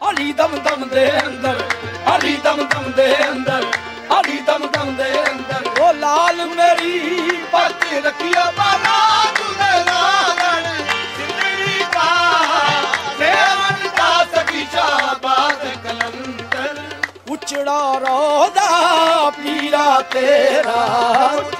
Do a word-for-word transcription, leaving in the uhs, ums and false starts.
ਅਲੀ ਦਮ ਦਮ ਦੇ ਅੰਦਰ, ਅਲੀ ਦਮ ਦਮ ਦੇ ਅੰਦਰ, ਅਲੀ ਦਮ ਦਮ ਦੇ ਅੰਦਰ। ਉਹ ਲਾਲ ਮੇਰੀ ਪੱਤ ਰੱਖਿਆ ਬਾਲਾ ਤੁਨੇ ਲਾਲਣ ਜ਼ਿੰਦਗੀ ਦਾ ਸੇਵਨ ਦਾ ਸਕੀ ਸ਼ਾਬਾਦ ਕਲੰਦਰ। ਉਚੜਾ ਰੋਦਾ ਪੀਰਾ ਤੇਰਾ